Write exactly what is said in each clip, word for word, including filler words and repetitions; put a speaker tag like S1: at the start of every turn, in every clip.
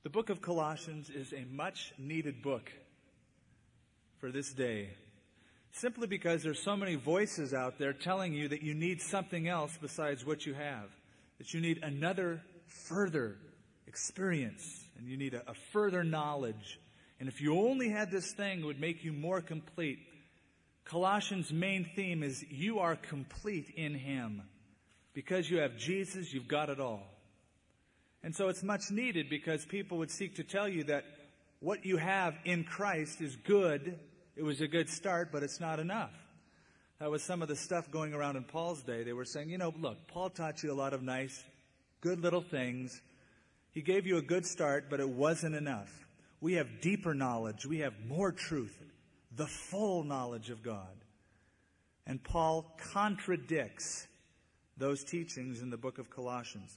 S1: The book of Colossians is a much needed book for this day, simply because there's so many voices out there telling you that you need something else besides what you have, that you need another further experience, and you need a, a further knowledge. And if you only had this thing, it would make you more complete. Colossians' main theme is you are complete in Him. Because you have Jesus, you've got it all. And so it's much needed because people would seek to tell you that what you have in Christ is good. It was a good start, but it's not enough. That was some of the stuff going around in Paul's day. They were saying, you know, look, Paul taught you a lot of nice, good little things. He gave you a good start, but it wasn't enough. We have deeper knowledge. We have more truth, the full knowledge of God. And Paul contradicts those teachings in the book of Colossians.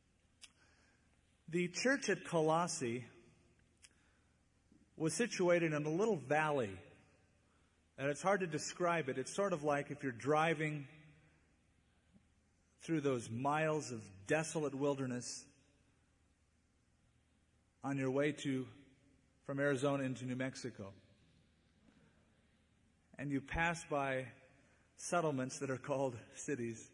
S1: The church at Colossae was situated in a little valley, and it's hard to describe it. It's sort of like if you're driving through those miles of desolate wilderness on your way to from Arizona into New Mexico, and you pass by settlements that are called cities.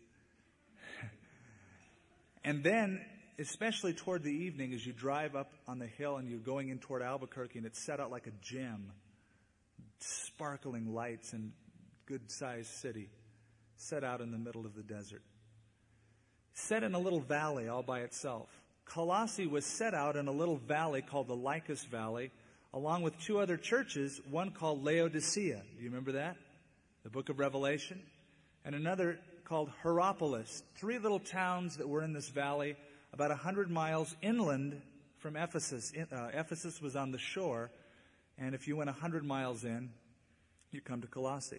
S1: And then, especially toward the evening, as you drive up on the hill and you're going in toward Albuquerque, and it's set out like a gem, sparkling lights and good-sized city, set out in the middle of the desert. Set in a little valley all by itself. Colossae was set out in a little valley called the Lycus Valley, along with two other churches, one called Laodicea. Do you remember that? The book of Revelation. And another called Hierapolis. Three little towns that were in this valley, about a hundred miles inland from Ephesus. Uh, Ephesus was on the shore, and if you went a hundred miles in, you come to Colossae.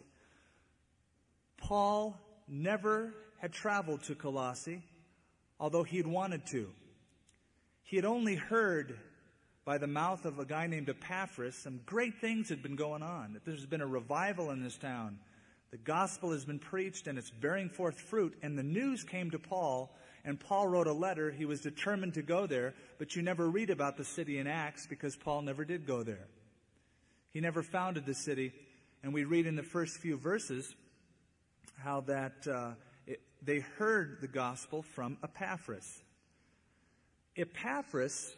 S1: Paul never had traveled to Colossae, although he had wanted to. He had only heard by the mouth of a guy named Epaphras some great things had been going on, that there's been a revival in this town. The gospel has been preached and it's bearing forth fruit. And the news came to Paul, and Paul wrote a letter. He was determined to go there, but you never read about the city in Acts because Paul never did go there. He never founded the city. And we read in the first few verses how that uh, it, they heard the gospel from Epaphras. Epaphras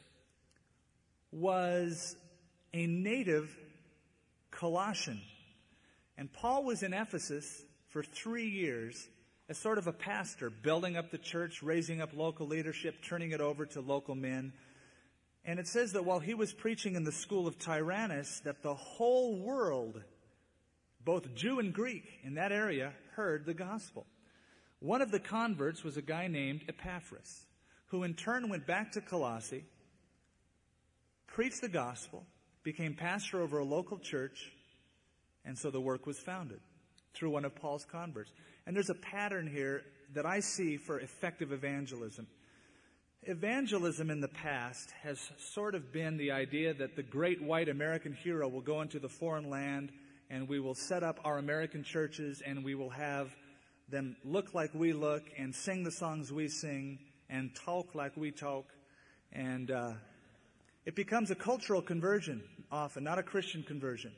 S1: was a native Colossian. And Paul was in Ephesus for three years as sort of a pastor, building up the church, raising up local leadership, turning it over to local men. And it says that while he was preaching in the school of Tyrannus, that the whole world, both Jew and Greek in that area, heard the gospel. One of the converts was a guy named Epaphras, who in turn went back to Colossae, preached the gospel, became pastor over a local church, and so the work was founded through one of Paul's converts. And there's a pattern here that I see for effective evangelism. Evangelism in the past has sort of been the idea that the great white American hero will go into the foreign land and we will set up our American churches and we will have them look like we look and sing the songs we sing and talk like we talk. And uh, it becomes a cultural conversion often, not a Christian conversion.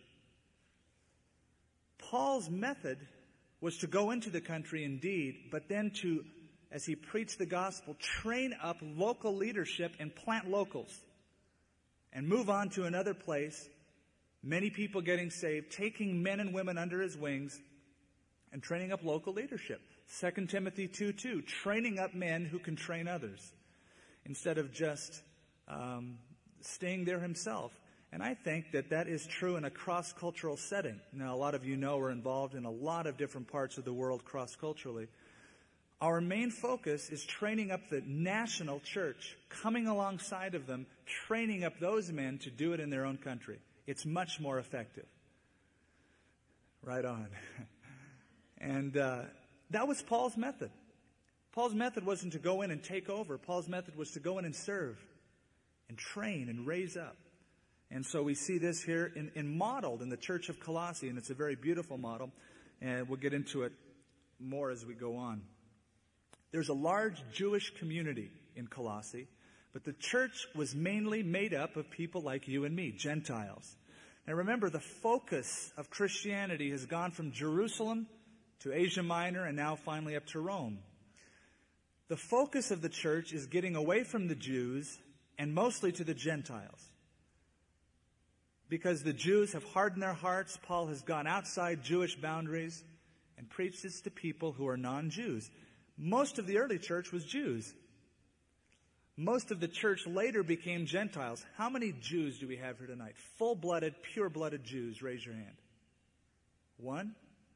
S1: Paul's method was to go into the country indeed, but then to, as he preached the gospel, train up local leadership and plant locals and move on to another place, many people getting saved, taking men and women under his wings and training up local leadership. Second Timothy two two, training up men who can train others instead of just um, staying there himself. And I think that that is true in a cross-cultural setting. Now, a lot of you know we're involved in a lot of different parts of the world cross-culturally. Our main focus is training up the national church, coming alongside of them, training up those men to do it in their own country. It's much more effective. Right on. And uh, that was Paul's method. Paul's method wasn't to go in and take over. Paul's method was to go in and serve and train and raise up. And so we see this here in, in modeled in the church of Colossae, and it's a very beautiful model, and we'll get into it more as we go on. There's a large Jewish community in Colossae. But the church was mainly made up of people like you and me, Gentiles. Now remember, the focus of Christianity has gone from Jerusalem to Asia Minor and now finally up to Rome. The focus of the church is getting away from the Jews and mostly to the Gentiles. Because the Jews have hardened their hearts, Paul has gone outside Jewish boundaries and preached this to people who are non-Jews. Most of the early church was Jews. Most of the church later became Gentiles. How many Jews do we have here tonight? Full-blooded, pure-blooded Jews. Raise your hand. One?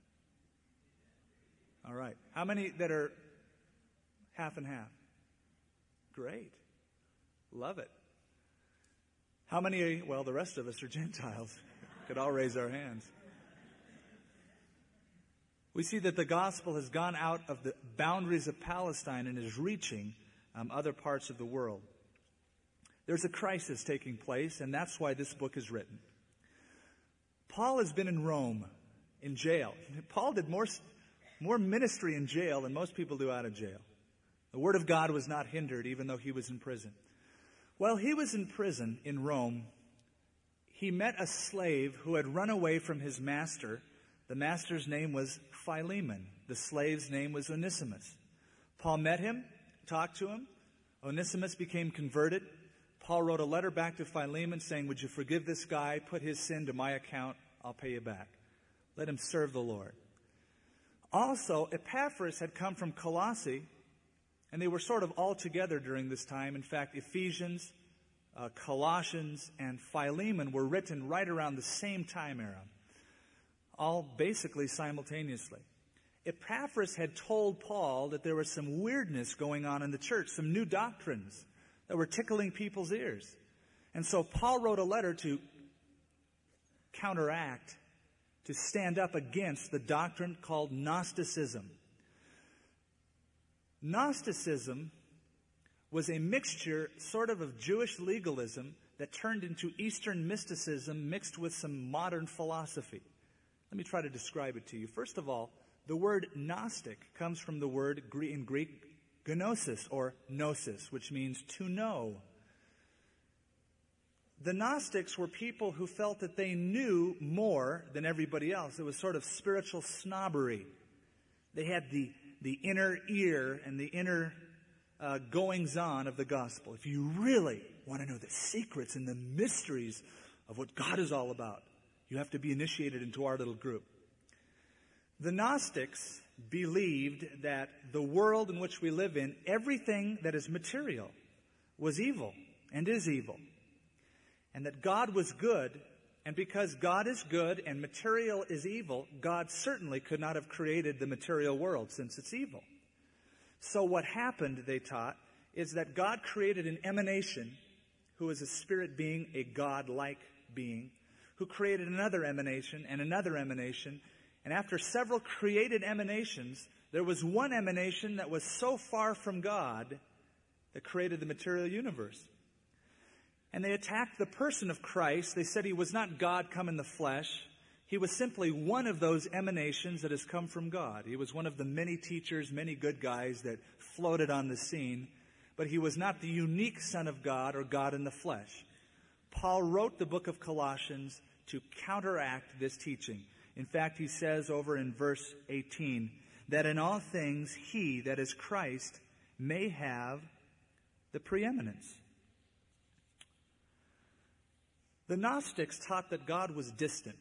S1: All right. How many that are half and half? Great. Love it. How many, well, the rest of us are Gentiles. Could all raise our hands. We see that the gospel has gone out of the boundaries of Palestine and is reaching um, other parts of the world. There's a crisis taking place, and that's why this book is written. Paul has been in Rome, in jail. Paul did more, more ministry in jail than most people do out of jail. The word of God was not hindered, even though he was in prison. While he was in prison in Rome, he met a slave who had run away from his master. The master's name was Philemon. The slave's name was Onesimus. Paul met him, talked to him. Onesimus became converted. Paul wrote a letter back to Philemon saying, would you forgive this guy, put his sin to my account, I'll pay you back. Let him serve the Lord. Also, Epaphras had come from Colossae, and they were sort of all together during this time. In fact, Ephesians, uh, Colossians, and Philemon were written right around the same time era, all basically simultaneously. Epaphras had told Paul that there was some weirdness going on in the church, some new doctrines that were tickling people's ears. And so Paul wrote a letter to counteract, to stand up against the doctrine called Gnosticism. Gnosticism was a mixture sort of of Jewish legalism that turned into Eastern mysticism mixed with some modern philosophy. Let me try to describe it to you. First of all, the word Gnostic comes from the word in Greek gnosis or gnosis, which means to know. The Gnostics were people who felt that they knew more than everybody else. It was sort of spiritual snobbery. They had the, the inner ear and the inner uh, goings-on of the gospel. If you really want to know the secrets and the mysteries of what God is all about, you have to be initiated into our little group. The Gnostics believed that the world in which we live in, everything that is material, was evil and is evil. And that God was good, and because God is good and material is evil, God certainly could not have created the material world since it's evil. So what happened, they taught, is that God created an emanation who is a spirit being, a God-like being, who created another emanation and another emanation. And after several created emanations, there was one emanation that was so far from God that created the material universe. And they attacked the person of Christ. They said he was not God come in the flesh. He was simply one of those emanations that has come from God. He was one of the many teachers, many good guys that floated on the scene. But he was not the unique Son of God or God in the flesh. Paul wrote the book of Colossians to counteract this teaching. In fact, he says over in verse eighteen, that in all things he, that is Christ, may have the preeminence. The Gnostics taught that God was distant.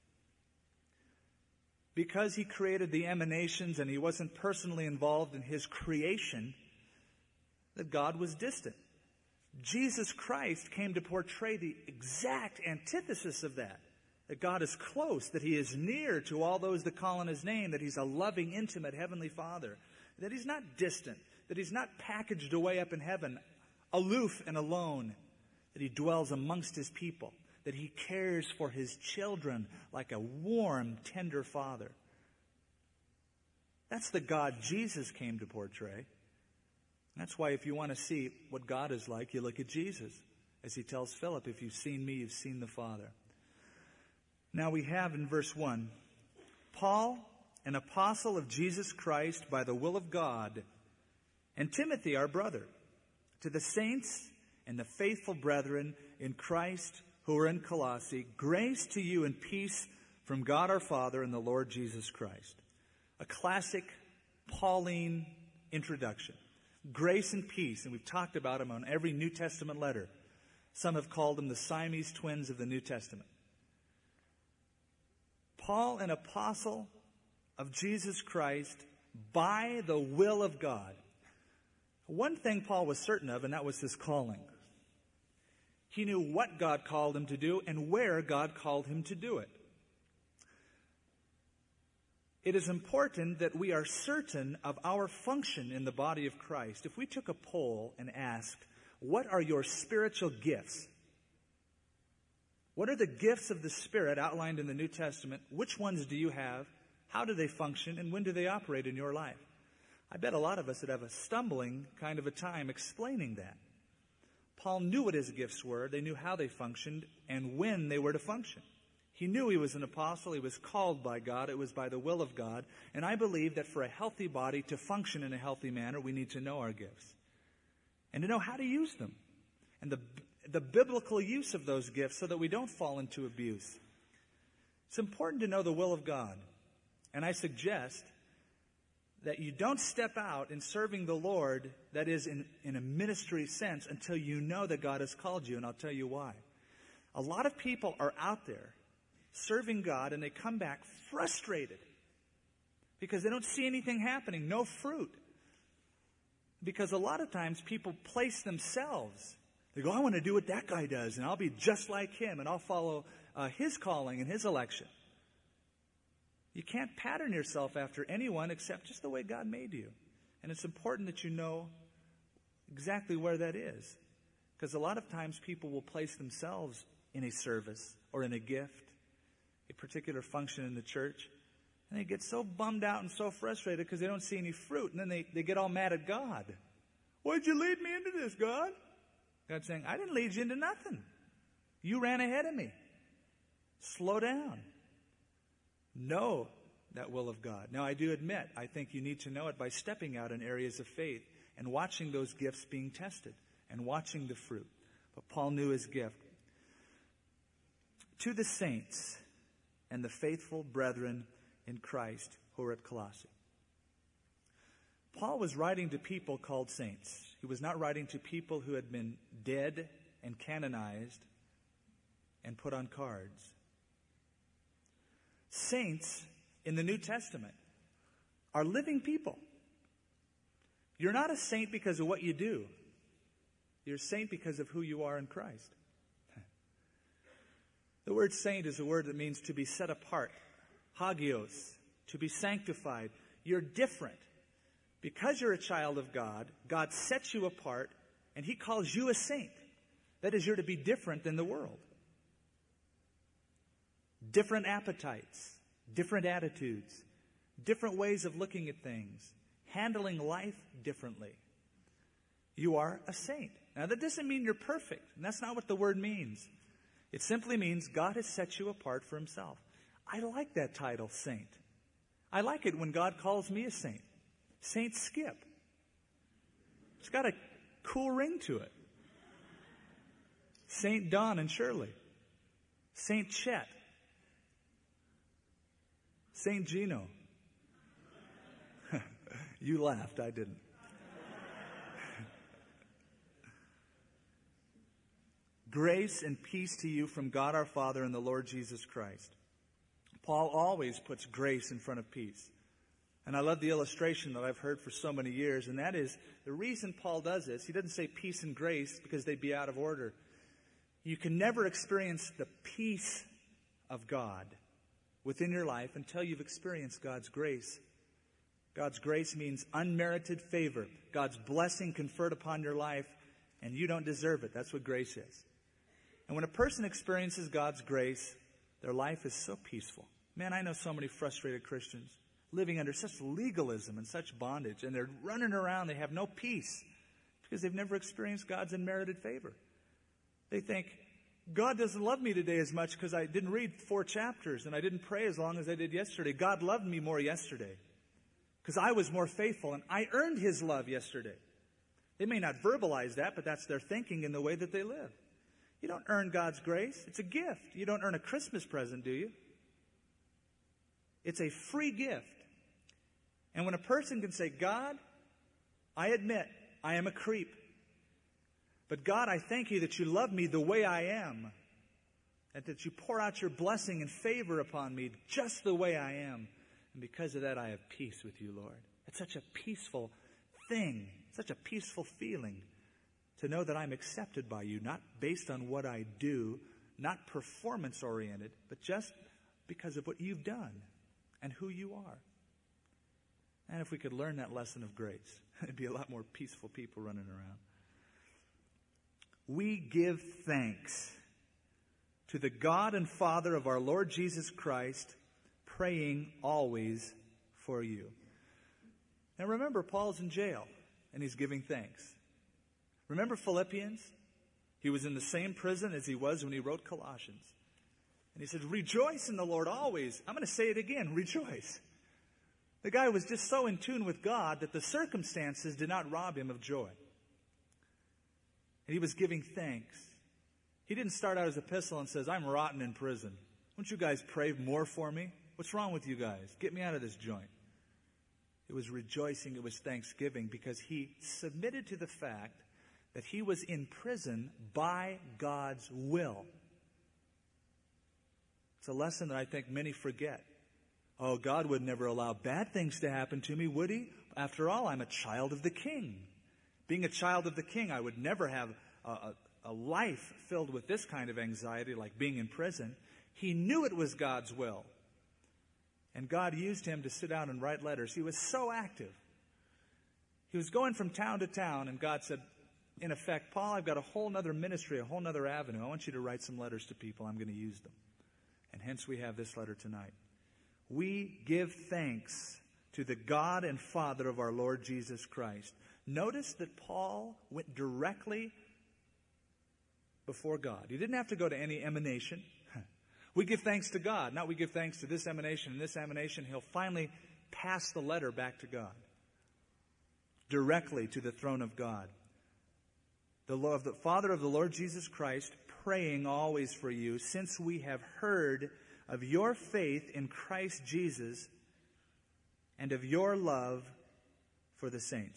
S1: Because he created the emanations and he wasn't personally involved in his creation, that God was distant. Jesus Christ came to portray the exact antithesis of that. That God is close, that he is near to all those that call on his name, that he's a loving, intimate Heavenly Father, that he's not distant, that he's not packaged away up in heaven, aloof and alone, that he dwells amongst his people, that he cares for his children like a warm, tender father. That's the God Jesus came to portray. That's why if you want to see what God is like, you look at Jesus. As he tells Philip, if you've seen me, you've seen the Father. Now we have in verse one, Paul, an apostle of Jesus Christ by the will of God, and Timothy, our brother, to the saints and the faithful brethren in Christ who are in Colossae, grace to you and peace from God our Father and the Lord Jesus Christ. A classic Pauline introduction. Grace and peace, and we've talked about them on every New Testament letter. Some have called them the Siamese twins of the New Testament. Paul, an apostle of Jesus Christ by the will of God. One thing Paul was certain of, and that was his calling. He knew what God called him to do and where God called him to do it. It is important that we are certain of our function in the body of Christ. If we took a poll and asked, what are your spiritual gifts? What are the gifts of the Spirit outlined in the New Testament? Which ones do you have? How do they function? And when do they operate in your life? I bet a lot of us would have a stumbling kind of a time explaining that. Paul knew what his gifts were. They knew how they functioned and when they were to function. He knew he was an apostle. He was called by God. It was by the will of God. And I believe that for a healthy body to function in a healthy manner, we need to know our gifts and to know how to use them and the, the biblical use of those gifts so that we don't fall into abuse. It's important to know the will of God. And I suggest that you don't step out in serving the Lord, that is in, in a ministry sense, until you know that God has called you, and I'll tell you why. A lot of people are out there serving God, and they come back frustrated because they don't see anything happening, no fruit. Because a lot of times people place themselves. They go, I want to do what that guy does, and I'll be just like him, and I'll follow uh, his calling and his election. You can't pattern yourself after anyone except just the way God made you. And it's important that you know exactly where that is. Because a lot of times people will place themselves in a service or in a gift, a particular function in the church, and they get so bummed out and so frustrated because they don't see any fruit. And then they, they get all mad at God. Why'd you lead me into this, God? God's saying, I didn't lead you into nothing. You ran ahead of me. Slow down. Know that will of God. Now, I do admit, I think you need to know it by stepping out in areas of faith and watching those gifts being tested and watching the fruit. But Paul knew his gift. To the saints and the faithful brethren in Christ who are at Colossae. Paul was writing to people called saints. He was not writing to people who had been dead and canonized and put on cards. Saints in the New Testament are living people. You're not a saint because of what you do. You're a saint because of who you are in Christ. The word saint is a word that means to be set apart. Hagios, to be sanctified. You're different. Because you're a child of God, God sets you apart and He calls you a saint. That is, you're to be different than the world. Different appetites, different attitudes, different ways of looking at things, handling life differently. You are a saint. Now, that doesn't mean you're perfect, and that's not what the word means. It simply means God has set you apart for Himself. I like that title, saint. I like it when God calls me a saint. Saint Skip. It's got a cool ring to it. Saint Don and Shirley. Saint Chet. Saint Gino. You laughed, I didn't. Grace and peace to you from God our Father and the Lord Jesus Christ. Paul always puts grace in front of peace. And I love the illustration that I've heard for so many years, and that is the reason Paul does this. He doesn't say peace and grace because they'd be out of order. You can never experience the peace of God within your life until you've experienced God's grace. God's grace means unmerited favor. God's blessing conferred upon your life, and you don't deserve it. That's what grace is. And when a person experiences God's grace, their life is so peaceful. Man, I know so many frustrated Christians living under such legalism and such bondage, and they're running around, they have no peace because they've never experienced God's unmerited favor. They think, God doesn't love me today as much because I didn't read four chapters and I didn't pray as long as I did yesterday. God loved me more yesterday because I was more faithful and I earned His love yesterday. They may not verbalize that, but that's their thinking in the way that they live. You don't earn God's grace. It's a gift. You don't earn a Christmas present, do you? It's a free gift. And when a person can say, God, I admit I am a creep. But God, I thank you that you love me the way I am. And that you pour out your blessing and favor upon me just the way I am. And because of that, I have peace with you, Lord. It's such a peaceful thing, such a peaceful feeling to know that I'm accepted by you, not based on what I do, not performance-oriented, but just because of what you've done and who you are. And if we could learn that lesson of grace, it'd be a lot more peaceful people running around. We give thanks to the God and Father of our Lord Jesus Christ, praying always for you. Now remember, Paul's in jail, and he's giving thanks. Remember Philippians? He was in the same prison as he was when he wrote Colossians. And he said, rejoice in the Lord always. I'm going to say it again, rejoice. The guy was just so in tune with God that the circumstances did not rob him of joy. And he was giving thanks. He didn't start out his epistle and says, I'm rotten in prison. Won't you guys pray more for me? What's wrong with you guys? Get me out of this joint. It was rejoicing, it was thanksgiving, because he submitted to the fact that he was in prison by God's will. It's a lesson that I think many forget. Oh, God would never allow bad things to happen to me, would he? After all, I'm a child of the King. Being a child of the King, I would never have a, a, a life filled with this kind of anxiety like being in prison. He knew it was God's will. And God used him to sit down and write letters. He was so active. He was going from town to town, and God said, in effect, Paul, I've got a whole other ministry, a whole other avenue. I want you to write some letters to people. I'm going to use them. And hence we have this letter tonight. We give thanks to the God and Father of our Lord Jesus Christ. Notice that Paul went directly before God. He didn't have to go to any emanation. We give thanks to God. Not we give thanks to this emanation and this emanation. He'll finally pass the letter back to God. Directly to the throne of God. The, Lord, the Father of the Lord Jesus Christ, praying always for you, since we have heard of your faith in Christ Jesus and of your love for the saints.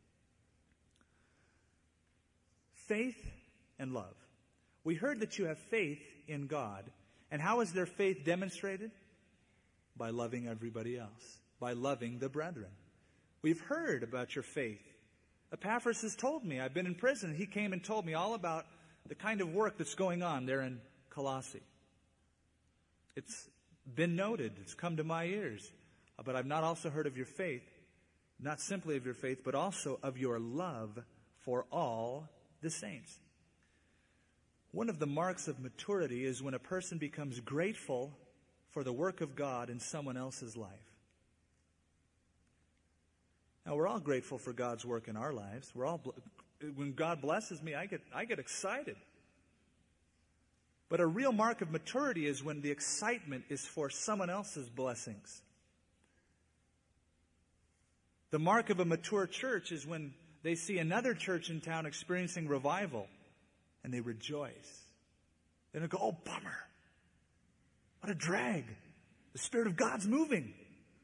S1: Faith and love. We heard that you have faith in God. And how is their faith demonstrated? By loving everybody else. By loving the brethren. We've heard about your faith. Epaphras has told me, I've been in prison. He came and told me all about the kind of work that's going on there in Colossae. It's been noted. It's come to my ears. But I've not also heard of your faith. Not simply of your faith, but also of your love for all the saints. One of the marks of maturity is when a person becomes grateful for the work of God in someone else's life. Now, we're all grateful for God's work in our lives. We're all, when God blesses me, I get, I get excited. But a real mark of maturity is when the excitement is for someone else's blessings. The mark of a mature church is when they see another church in town experiencing revival. And they rejoice. They don't go, oh, bummer. What a drag. The Spirit of God's moving.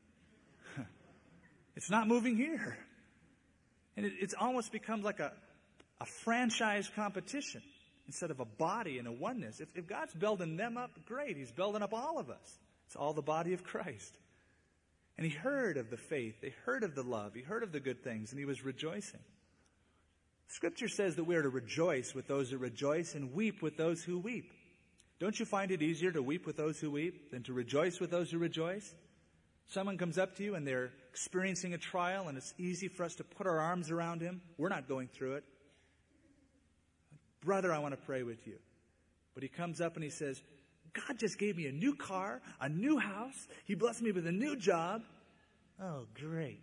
S1: It's not moving here. And it it's almost becomes like a, a franchise competition instead of a body and a oneness. If, if God's building them up, great. He's building up all of us. It's all the body of Christ. And he heard of the faith. They heard of the love. He heard of the good things, and he was rejoicing. Scripture says that we are to rejoice with those that rejoice and weep with those who weep. Don't you find it easier to weep with those who weep than to rejoice with those who rejoice? Someone comes up to you and they're experiencing a trial, and it's easy for us to put our arms around him. We're not going through it. Brother, I want to pray with you. But he comes up and he says, God just gave me a new car, a new house. He blessed me with a new job. Oh, great.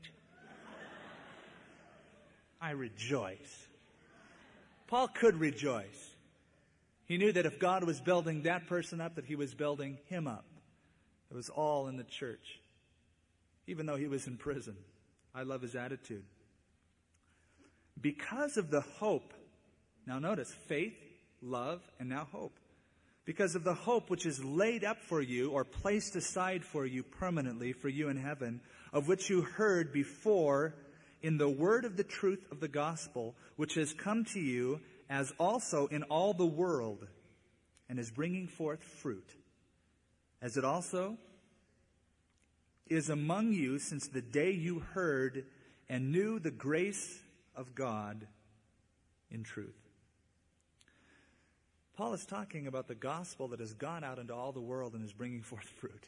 S1: I rejoice. Paul could rejoice. He knew that if God was building that person up, that he was building him up. It was all in the church. Even though he was in prison. I love his attitude. because of the hope. Now notice, faith, love, and now hope. Because of the hope which is laid up for you or placed aside for you permanently for you in heaven, of which you heard before in the word of the truth of the gospel, which has come to you, as also in all the world, and is bringing forth fruit, as it also is among you since the day you heard and knew the grace of God in truth. Paul is talking about the gospel that has gone out into all the world and is bringing forth fruit.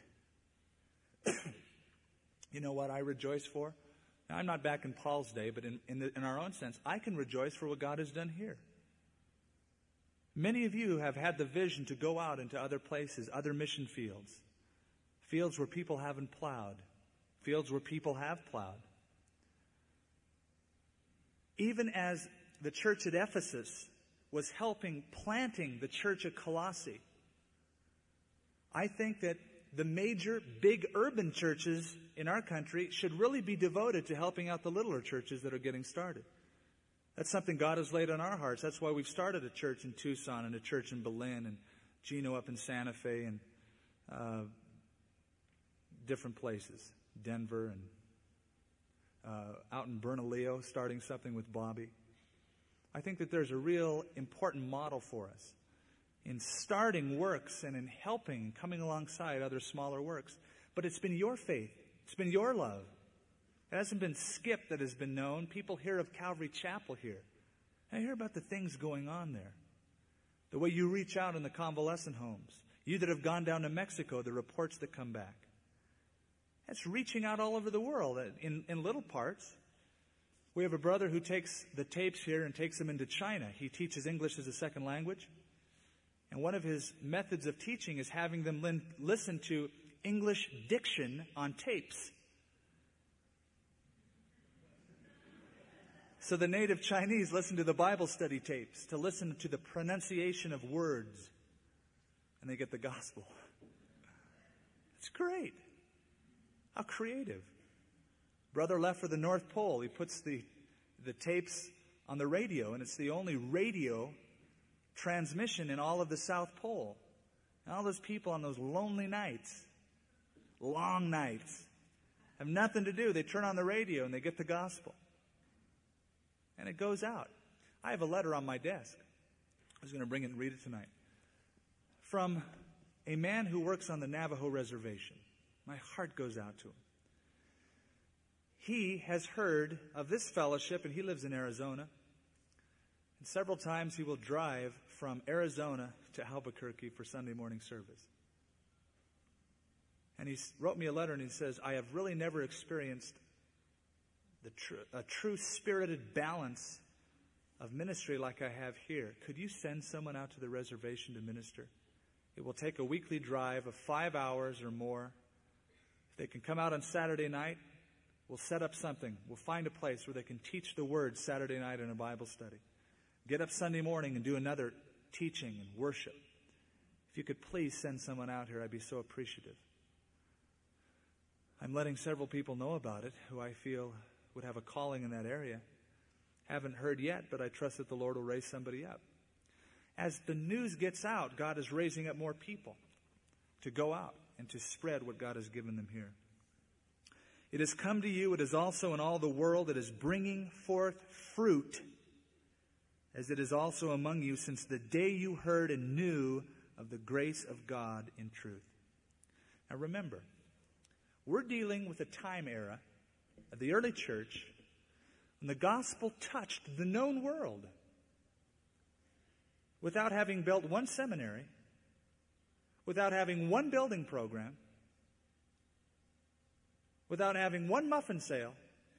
S1: You know what I rejoice for? Now, I'm not back in Paul's day, but in, in, the, in our own sense, I can rejoice for what God has done here. Many of you have had the vision to go out into other places, other mission fields, fields where people haven't plowed, fields where people have plowed. Even as the church at Ephesus was helping planting the church at Colossae, I think that the major big urban churches in our country should really be devoted to helping out the littler churches that are getting started. That's something God has laid on our hearts. That's why we've started a church in Tucson and a church in Berlin and Gino up in Santa Fe and uh, different places, Denver and uh, out in Bernalillo, starting something with Bobby. I think that there's a real important model for us in starting works and in helping and coming alongside other smaller works. But it's been your faith. It's been your love. It hasn't been Skip that has been known. People hear of Calvary Chapel here. I hear about the things going on there. The way you reach out in the convalescent homes. You that have gone down to Mexico, the reports that come back. That's reaching out all over the world in, in little parts. We have a brother who takes the tapes here and takes them into China. He teaches English as a second language. And one of his methods of teaching is having them lin- listen to English diction on tapes. So the native Chinese listen to the Bible study tapes to listen to the pronunciation of words. And they get the gospel. It's great. How creative. Brother left for the North Pole. He puts the, the tapes on the radio, and it's the only radio transmission in all of the South Pole. And all those people on those lonely nights, long nights, have nothing to do. They turn on the radio and they get the gospel. And it goes out. I have a letter on my desk. I was going to bring it and read it tonight. From a man who works on the Navajo reservation. My heart goes out to him. He has heard of this fellowship, and he lives in Arizona. And several times he will drive from Arizona to Albuquerque for Sunday morning service. And he wrote me a letter, and he says, I have really never experienced the tr- a true spirited balance of ministry like I have here. Could you send someone out to the reservation to minister? It will take a weekly drive of five hours or more. If they can come out on Saturday night, we'll set up something. We'll find a place where they can teach the Word Saturday night in a Bible study. Get up Sunday morning and do another teaching and worship. If you could please send someone out here, I'd be so appreciative. I'm letting several people know about it who I feel would have a calling in that area. Haven't heard yet, but I trust that the Lord will raise somebody up. As the news gets out, God is raising up more people to go out and to spread what God has given them here. It has come to you, it is also in all the world, it is bringing forth fruit, as it is also among you since the day you heard and knew of the grace of God in truth. Now remember, we're dealing with a time era of the early church when the gospel touched the known world without having built one seminary, without having one building program, without having one muffin sale.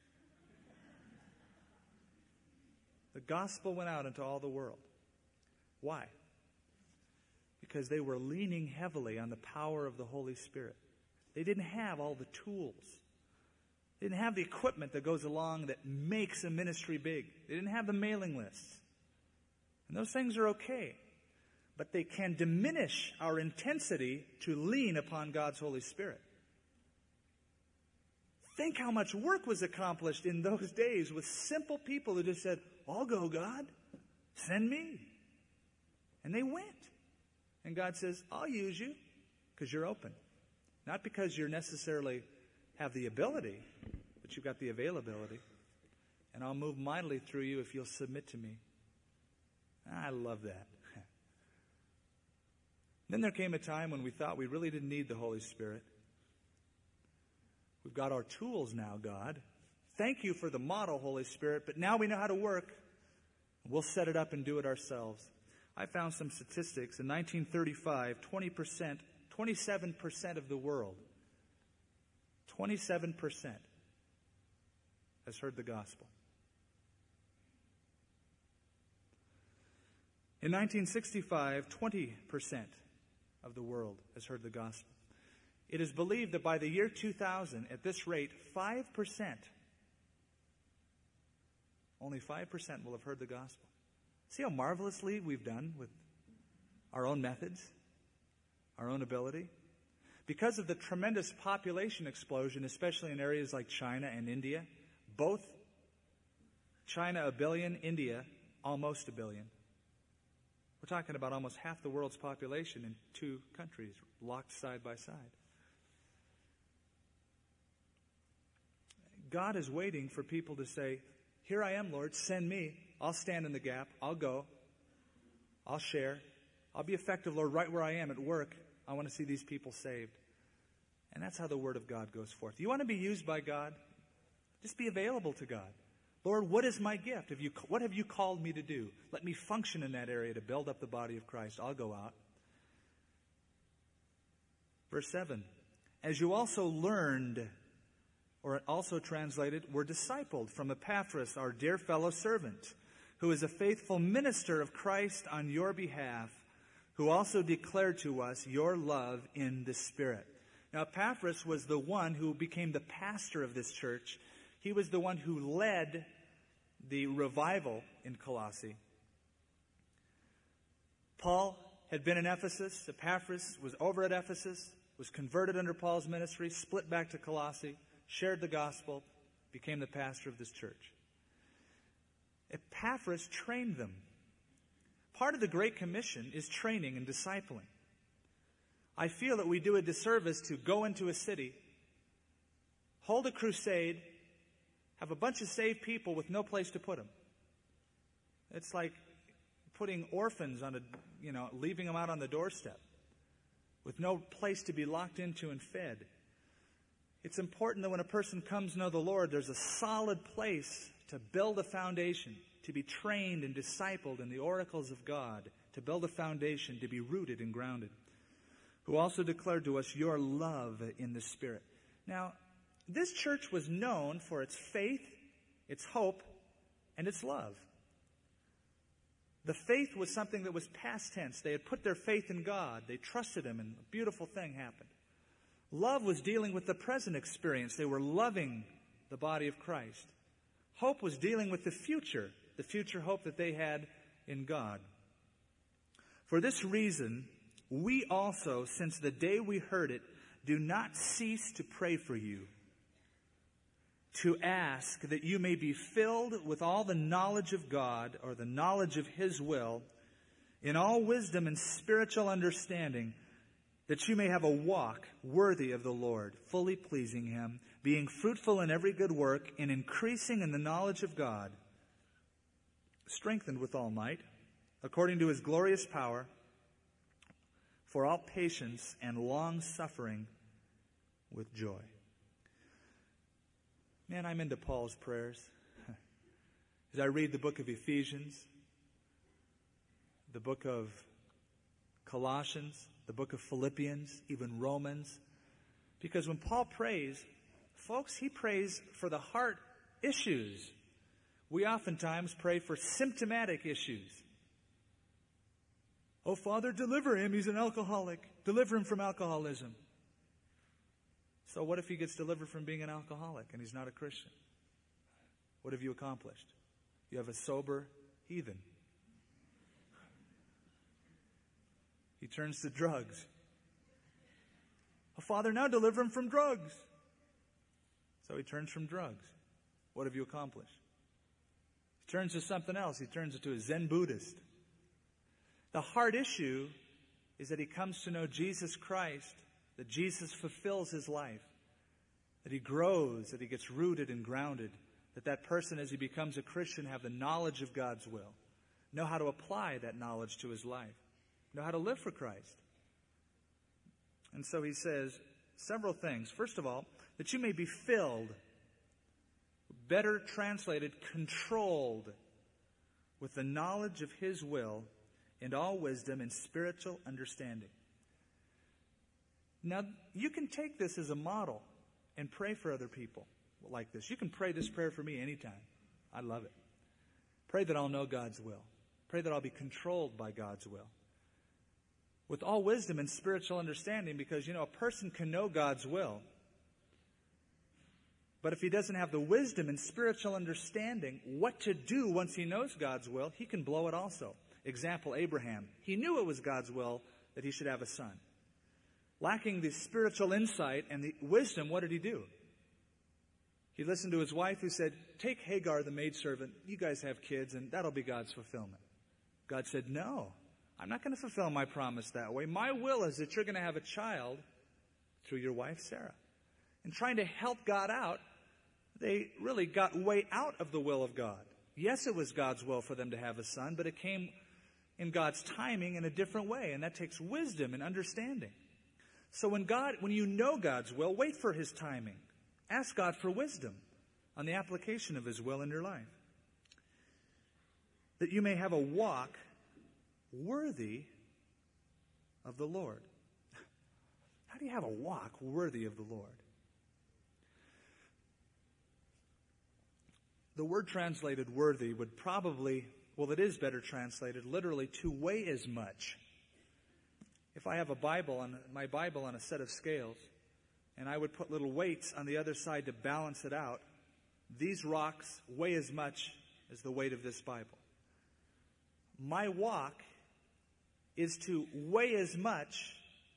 S1: The gospel went out into all the world. Why? Because they were leaning heavily on the power of the Holy Spirit. They didn't have all the tools. They didn't have the equipment that goes along that makes a ministry big. They didn't have the mailing lists. And those things are okay. But they can diminish our intensity to lean upon God's Holy Spirit. Think how much work was accomplished in those days with simple people who just said, I'll go, God. Send me. And they went. And God says, I'll use you because you're open. Not because you're necessarily have the ability, but you've got the availability. And I'll move mightily through you if you'll submit to me. I love that. Then there came a time when we thought we really didn't need the Holy Spirit. We've got our tools now, God. Thank you for the model, Holy Spirit, but now we know how to work. We'll set it up and do it ourselves. I found some statistics. In nineteen thirty-five, twenty percent, twenty-seven percent of the world, twenty-seven percent has heard the gospel. In nineteen sixty-five, twenty percent of the world has heard the gospel. It is believed that by the year two thousand, at this rate, five percent, only five percent will have heard the gospel. See how marvelously we've done with our own methods, our own ability? Because of the tremendous population explosion, especially in areas like China and India, both China a billion, India almost a billion. We're talking about almost half the world's population in two countries locked side by side. God is waiting for people to say, here I am, Lord, send me. I'll stand in the gap. I'll go. I'll share. I'll be effective, Lord, right where I am at work. I want to see these people saved. And that's how the Word of God goes forth. You want to be used by God? Just be available to God. Lord, what is my gift? Have you, what have you called me to do? Let me function in that area to build up the body of Christ. I'll go out. Verse seven. As you also learned, or also translated, were discipled from Epaphras, our dear fellow servant, who is a faithful minister of Christ on your behalf, who also declared to us your love in the Spirit. Now, Epaphras was the one who became the pastor of this church. He was the one who led the revival in Colossae. Paul had been in Ephesus. Epaphras was over at Ephesus, was converted under Paul's ministry, split back to Colossae, shared the gospel, became the pastor of this church. Epaphras trained them. Part of the Great Commission is training and discipling. I feel that we do a disservice to go into a city, hold a crusade, have a bunch of saved people with no place to put them. It's like putting orphans on a, you know, leaving them out on the doorstep with no place to be locked into and fed. It's important that when a person comes to know the Lord, there's a solid place to build a foundation, to be trained and discipled in the oracles of God, to build a foundation, to be rooted and grounded. Who also declared to us your love in the Spirit. Now, this church was known for its faith, its hope, and its love. The faith was something that was past tense. They had put their faith in God. They trusted Him, and a beautiful thing happened. Love was dealing with the present experience. They were loving the body of Christ. Hope was dealing with the future, the future hope that they had in God. For this reason, we also, since the day we heard it, do not cease to pray for you, to ask that you may be filled with all the knowledge of God, or the knowledge of His will, in all wisdom and spiritual understanding, that you may have a walk worthy of the Lord, fully pleasing Him, being fruitful in every good work, and increasing in the knowledge of God, strengthened with all might, according to His glorious power, for all patience and long-suffering with joy. Man, I'm into Paul's prayers. As I read the book of Ephesians, the book of Colossians, the book of Philippians, even Romans, because when Paul prays, folks, he prays for the heart issues. We oftentimes pray for symptomatic issues. Oh, Father, deliver him. He's an alcoholic. Deliver him from alcoholism. So what if he gets delivered from being an alcoholic and he's not a Christian? What have you accomplished? You have a sober heathen. He turns to drugs. Oh, Father, now deliver him from drugs. So he turns from drugs. What have you accomplished? He turns to something else. He turns into a Zen Buddhist. The hard issue is that he comes to know Jesus Christ, that Jesus fulfills his life, that he grows, that he gets rooted and grounded, that that person, as he becomes a Christian, have the knowledge of God's will, know how to apply that knowledge to his life, know how to live for Christ. And so he says several things. First of all, that you may be filled, better translated, controlled with the knowledge of his will and all wisdom and spiritual understanding. Now, you can take this as a model and pray for other people like this. You can pray this prayer for me anytime. I love it. Pray that I'll know God's will. Pray that I'll be controlled by God's will. With all wisdom and spiritual understanding, because, you know, a person can know God's will, but if he doesn't have the wisdom and spiritual understanding what to do once he knows God's will, he can blow it also. Example, Abraham. He knew it was God's will that he should have a son. Lacking the spiritual insight and the wisdom, what did he do? He listened to his wife who said, take Hagar, the maidservant. You guys have kids, and that'll be God's fulfillment. God said, no, I'm not going to fulfill my promise that way. My will is that you're going to have a child through your wife, Sarah. And trying to help God out, they really got way out of the will of God. Yes, it was God's will for them to have a son, but it came in God's timing in a different way, and that takes wisdom and understanding. So when God, when you know God's will, wait for his timing. Ask God for wisdom on the application of his will in your life. That you may have a walk worthy of the Lord. How do you have a walk worthy of the Lord? The word translated worthy would probably, well, it is better translated literally to weigh as much. If I have a Bible on my Bible on a set of scales, and I would put little weights on the other side to balance it out, these rocks weigh as much as the weight of this Bible. My walk is to weigh as much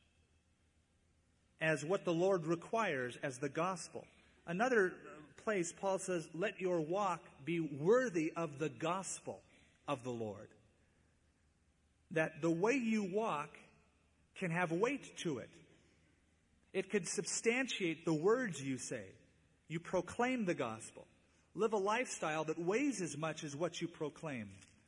S1: as what the Lord requires as the gospel. Another place, Paul says, let your walk be worthy of the gospel of the Lord. That the way you walk can have weight to it. It could substantiate the words you say. You proclaim the gospel. Live a lifestyle that weighs as much as what you proclaim.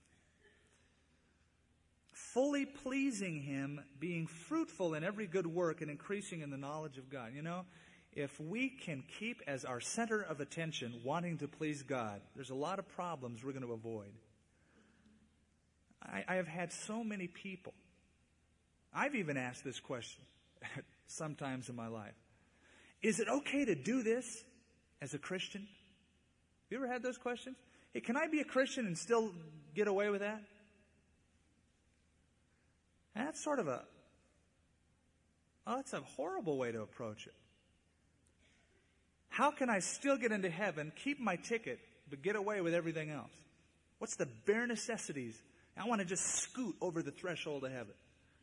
S1: Fully pleasing him, being fruitful in every good work and increasing in the knowledge of God. You know, if we can keep as our center of attention wanting to please God, there's a lot of problems we're going to avoid. I, I have had so many people. I've even asked this question sometimes in my life. Is it okay to do this as a Christian? Have you ever had those questions? Hey, can I be a Christian and still get away with that? And that's sort of a, oh, that's a horrible way to approach it. How can I still get into heaven, keep my ticket, but get away with everything else? What's the bare necessities? I want to just scoot over the threshold of heaven.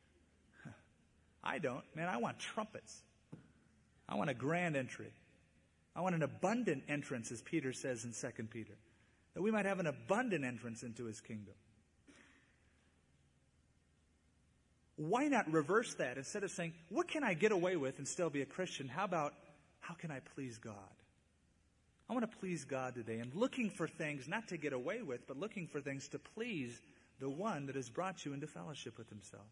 S1: I don't. Man, I want trumpets. I want a grand entry. I want an abundant entrance, as Peter says in Second Peter. That we might have an abundant entrance into his kingdom. Why not reverse that? Instead of saying, what can I get away with and still be a Christian? How about, how can I please God? I want to please God today. And looking for things not to get away with, but looking for things to please the one that has brought you into fellowship with himself.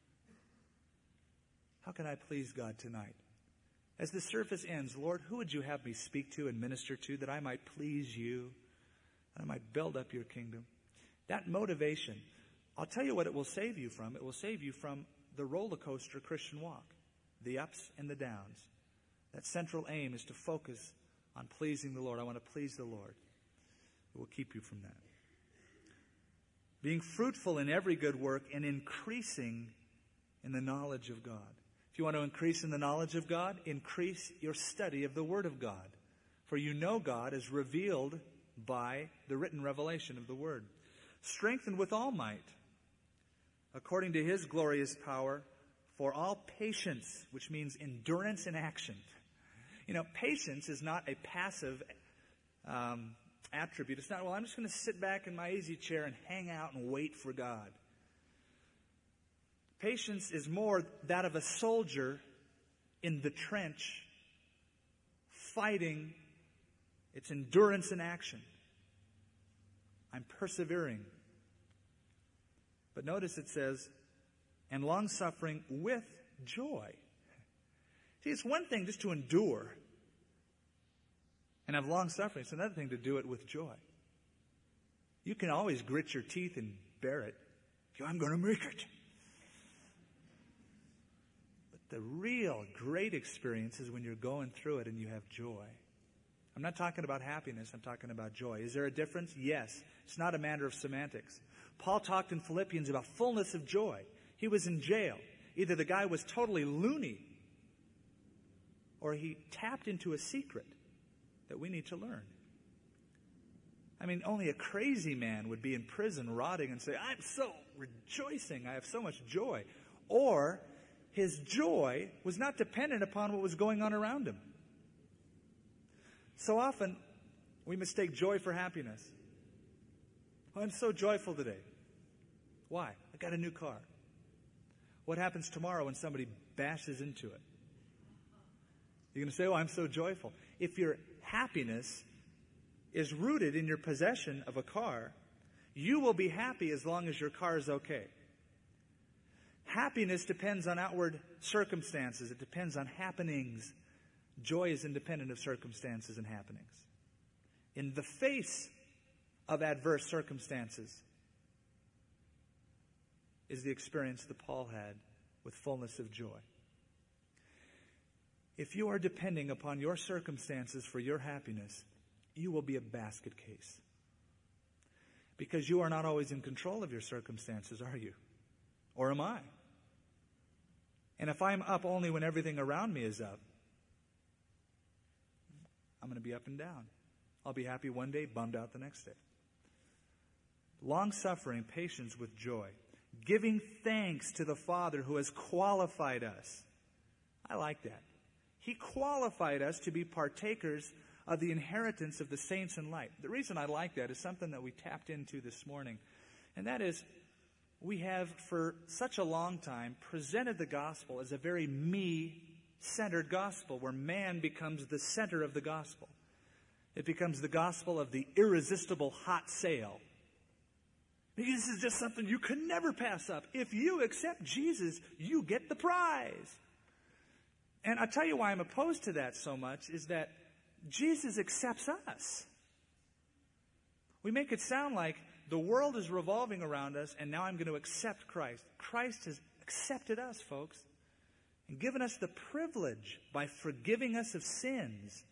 S1: How can I please God tonight? As the service ends, Lord, who would you have me speak to and minister to that I might please you, that I might build up your kingdom? That motivation, I'll tell you what it will save you from. It will save you from the roller coaster Christian walk, the ups and the downs. That central aim is to focus on pleasing the Lord. I want to please the Lord. It will keep you from that. Being fruitful in every good work and increasing in the knowledge of God. If you want to increase in the knowledge of God, increase your study of the Word of God. For you know God is revealed by the written revelation of the Word. Strengthened with all might, according to his glorious power, for all patience, which means endurance in action, You know, patience is not a passive um, attribute. It's not, well, I'm just going to sit back in my easy chair and hang out and wait for God. Patience is more that of a soldier in the trench, fighting. It's endurance in action. I'm persevering. But notice it says, and long-suffering with joy. See, it's one thing just to endure and have long-suffering. It's another thing to do it with joy. You can always grit your teeth and bear it. I'm going to make it. But the real great experience is when you're going through it and you have joy. I'm not talking about happiness. I'm talking about joy. Is there a difference? Yes. It's not a matter of semantics. Paul talked in Philippians about fullness of joy. He was in jail. Either the guy was totally loony or he tapped into a secret that we need to learn. I mean, only a crazy man would be in prison rotting and say, I'm so rejoicing. I have so much joy. Or his joy was not dependent upon what was going on around him. So often, we mistake joy for happiness. Oh, I'm so joyful today. Why? I got a new car. What happens tomorrow when somebody bashes into it? You're going to say, oh, I'm so joyful. If your happiness is rooted in your possession of a car, you will be happy as long as your car is okay. Happiness depends on outward circumstances. It depends on happenings. Joy is independent of circumstances and happenings. In the face of adverse circumstances is the experience that Paul had with fullness of joy. If you are depending upon your circumstances for your happiness, you will be a basket case. Because you are not always in control of your circumstances, are you? Or am I? And if I'm up only when everything around me is up, I'm going to be up and down. I'll be happy one day, bummed out the next day. Long-suffering, patience with joy. Giving thanks to the Father who has qualified us. I like that. He qualified us to be partakers of the inheritance of the saints in light. The reason I like that is something that we tapped into this morning. And that is, we have for such a long time presented the gospel as a very me-centered gospel, where man becomes the center of the gospel. It becomes the gospel of the irresistible hot sale. This is just something you can never pass up. If you accept Jesus, you get the prize. And I'll tell you why I'm opposed to that so much is that Jesus accepts us. We make it sound like the world is revolving around us and now I'm going to accept Christ. Christ has accepted us, folks, and given us the privilege by forgiving us of sins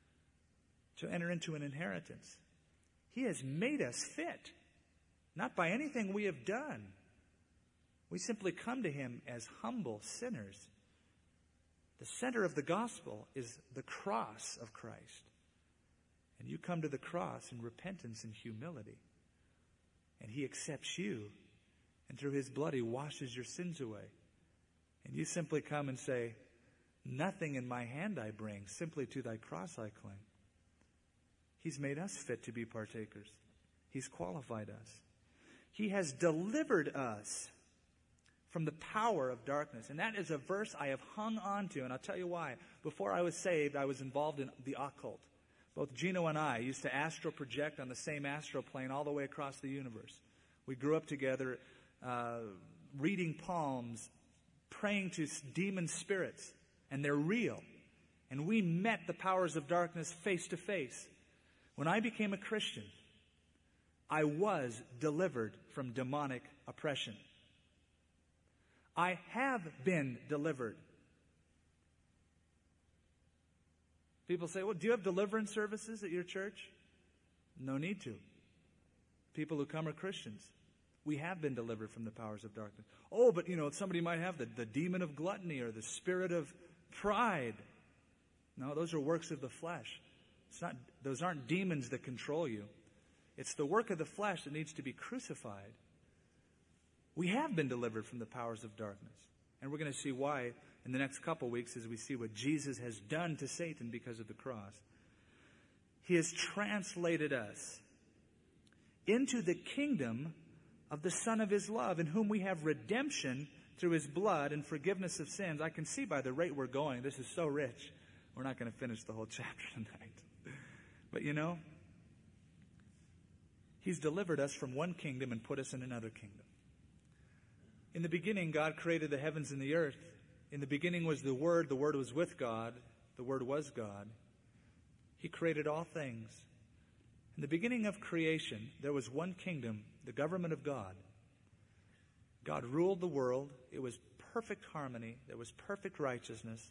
S1: to enter into an inheritance. He has made us fit, not by anything we have done. We simply come to Him as humble sinners. The center of the gospel is the cross of Christ. And you come to the cross in repentance and humility. And He accepts you. And through His blood, He washes your sins away. And you simply come and say, nothing in my hand I bring, simply to thy cross I cling. He's made us fit to be partakers. He's qualified us. He has delivered us from the power of darkness. And that is a verse I have hung on to, and I'll tell you why. Before I was saved, I was involved in the occult. Both Gino and I used to astral project on the same astral plane all the way across the universe. We grew up together, uh, reading palms, praying to demon spirits, and they're real. And we met the powers of darkness face to face. When I became a Christian, I was delivered from demonic oppression. I have been delivered. People say, well, do you have deliverance services at your church? No need to. People who come are Christians. We have been delivered from the powers of darkness. Oh, but you know, somebody might have the, the demon of gluttony or the spirit of pride. No, those are works of the flesh. It's not, those aren't demons that control you. It's the work of the flesh that needs to be crucified. We have been delivered from the powers of darkness. And we're going to see why in the next couple weeks as we see what Jesus has done to Satan because of the cross. He has translated us into the kingdom of the Son of His love, in whom we have redemption through His blood and forgiveness of sins. I can see by the rate we're going, this is so rich. We're not going to finish the whole chapter tonight. But you know, He's delivered us from one kingdom and put us in another kingdom. In the beginning, God created the heavens and the earth. In the beginning was the Word. The Word was with God. The Word was God. He created all things. In the beginning of creation, there was one kingdom, the government of God. God ruled the world. It was perfect harmony. There was perfect righteousness.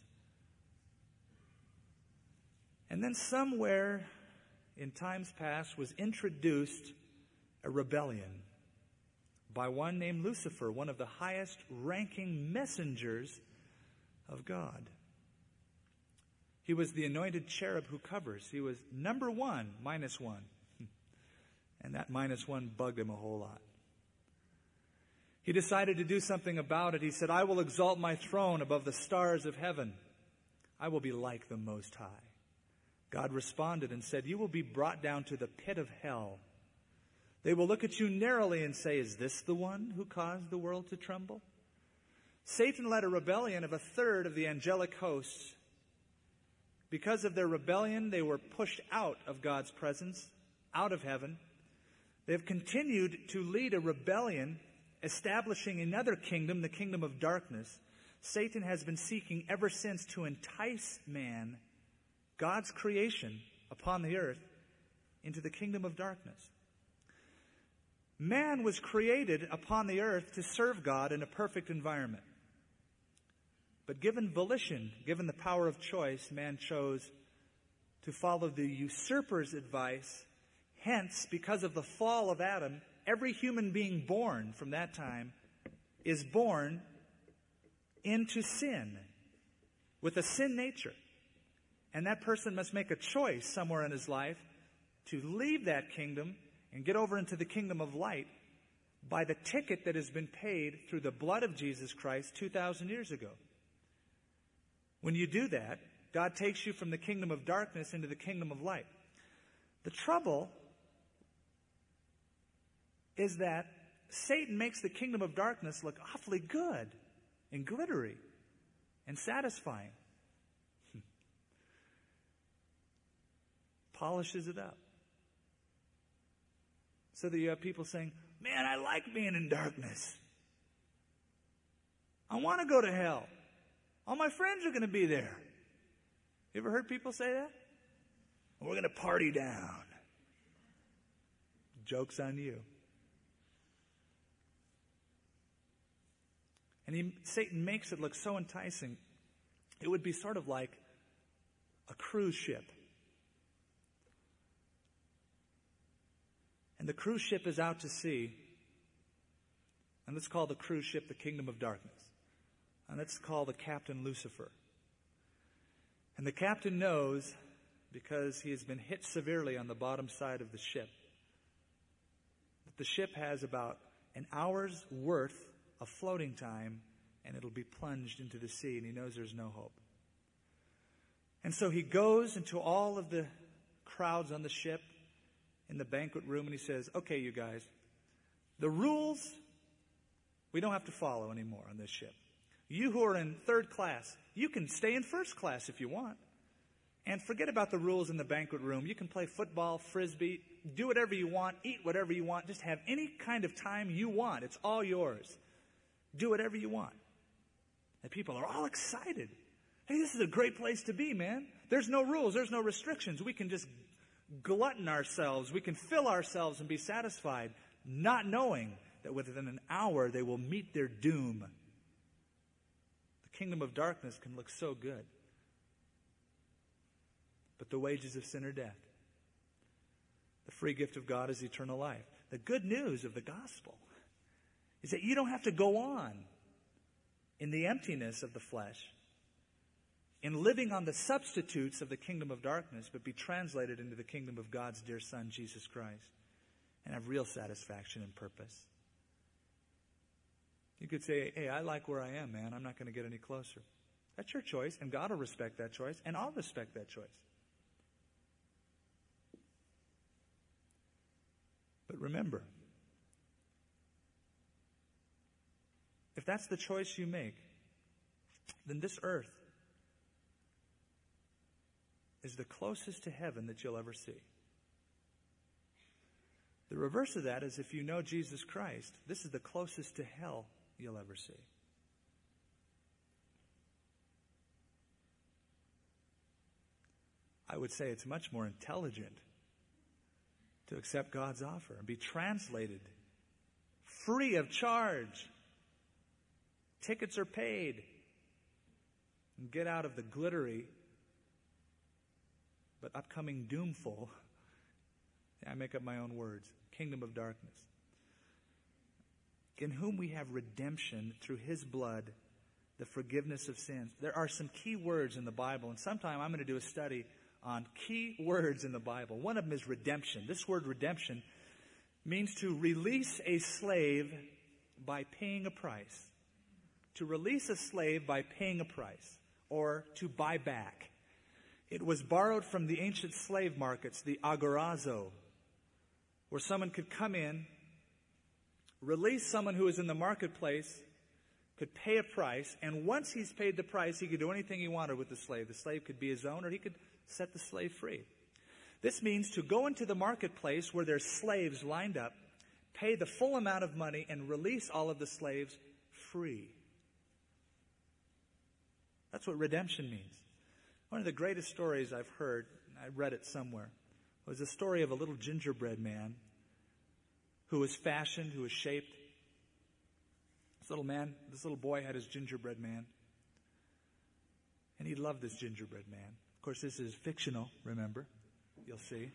S1: And then somewhere in times past was introduced a rebellion by one named Lucifer, one of the highest ranking messengers of God. He was the anointed cherub who covers. He was number one, minus one. And that minus one bugged him a whole lot. He decided to do something about it. He said, I will exalt my throne above the stars of heaven. I will be like the Most High. God responded and said, you will be brought down to the pit of hell. They will look at you narrowly and say, is this the one who caused the world to tremble? Satan led a rebellion of a third of the angelic hosts. Because of their rebellion, they were pushed out of God's presence, out of heaven. They have continued to lead a rebellion, establishing another kingdom, the kingdom of darkness. Satan has been seeking ever since to entice man, God's creation upon the earth, into the kingdom of darkness. Man was created upon the earth to serve God in a perfect environment. But given volition, given the power of choice, man chose to follow the usurper's advice. Hence, because of the fall of Adam, every human being born from that time is born into sin, with a sin nature. And that person must make a choice somewhere in his life to leave that kingdom and get over into the kingdom of light by the ticket that has been paid through the blood of Jesus Christ two thousand years ago. When you do that, God takes you from the kingdom of darkness into the kingdom of light. The trouble is that Satan makes the kingdom of darkness look awfully good and glittery and satisfying. Polishes it up. So that you have people saying, man, I like being in darkness. I want to go to hell. All my friends are going to be there. You ever heard people say that? We're going to party down. Joke's on you. And he, Satan makes it look so enticing. It would be sort of like a cruise ship. And the cruise ship is out to sea. And let's call the cruise ship the kingdom of darkness. And let's call the captain Lucifer. And the captain knows, because he has been hit severely on the bottom side of the ship, that the ship has about an hour's worth of floating time, and it'll be plunged into the sea, and he knows there's no hope. And so he goes into all of the crowds on the ship in the banquet room, and he says, okay, you guys, the rules we don't have to follow anymore on this ship. You who are in third class, you can stay in first class if you want. And forget about the rules in the banquet room. You can play football, frisbee, do whatever you want, eat whatever you want. Just have any kind of time you want. It's all yours. Do whatever you want. And people are all excited. Hey, this is a great place to be, man. There's no rules. There's no restrictions. We can just glutton ourselves. We can fill ourselves and be satisfied, not knowing that within an hour they will meet their doom. The kingdom of darkness can look so good. But the wages of sin are death. The free gift of God is eternal life. The good news of the gospel is that you don't have to go on in the emptiness of the flesh, in living on the substitutes of the kingdom of darkness, but be translated into the kingdom of God's dear Son, Jesus Christ, and have real satisfaction and purpose. You could say, hey, I like where I am, man. I'm not going to get any closer. That's your choice, and God will respect that choice, and I'll respect that choice. But remember, if that's the choice you make, then this earth is the closest to heaven that you'll ever see. The reverse of that is if you know Jesus Christ, this is the closest to hell you'll ever see. I would say it's much more intelligent to accept God's offer and be translated free of charge. Tickets are paid. And get out of the glittery but upcoming doomful, I make up my own words, kingdom of darkness, in whom we have redemption through his blood, the forgiveness of sins. There are some key words in the Bible, and sometime I'm going to do a study on key words in the Bible. One of them is redemption. This word redemption means to release a slave by paying a price. To release a slave by paying a price, or to buy back. It was borrowed from the ancient slave markets, the agorazo, where someone could come in, release someone who was in the marketplace, could pay a price, and once he's paid the price, he could do anything he wanted with the slave. The slave could be his own, or he could set the slave free. This means to go into the marketplace where there's slaves lined up, pay the full amount of money, and release all of the slaves free. That's what redemption means. One of the greatest stories I've heard, I read it somewhere, was the story of a little gingerbread man who was fashioned, who was shaped. This little man, this little boy had his gingerbread man. And he loved this gingerbread man. Of course, this is fictional, remember. You'll see.